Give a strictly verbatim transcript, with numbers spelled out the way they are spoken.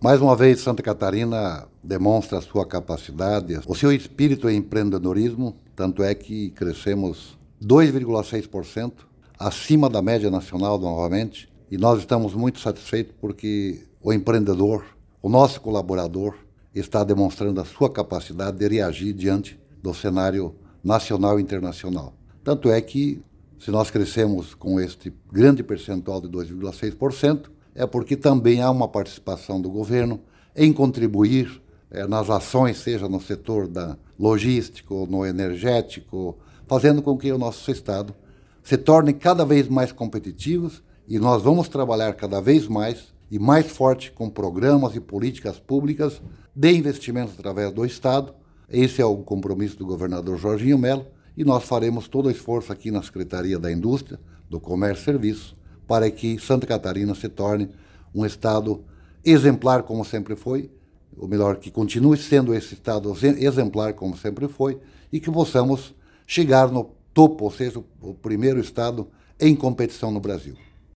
Mais uma vez, Santa Catarina demonstra a sua capacidade, o seu espírito em empreendedorismo, tanto é que crescemos dois vírgula seis por cento acima da média nacional novamente, e nós estamos muito satisfeitos porque o empreendedor, o nosso colaborador, está demonstrando a sua capacidade de reagir diante do cenário nacional e internacional. Tanto é que, se nós crescemos com este grande percentual de dois vírgula seis por cento, é porque também há uma participação do governo em contribuir é, nas ações, seja no setor da logístico, no energético, fazendo com que o nosso Estado se torne cada vez mais competitivo, e nós vamos trabalhar cada vez mais e mais forte com programas e políticas públicas de investimentos através do Estado. Esse é o compromisso do governador Jorginho Melo, e nós faremos todo o esforço aqui na Secretaria da Indústria, do Comércio e Serviços, para que Santa Catarina se torne um estado exemplar como sempre foi, ou melhor, que continue sendo esse estado exemplar como sempre foi, e que possamos chegar no topo, ou seja, o primeiro estado em competição no Brasil.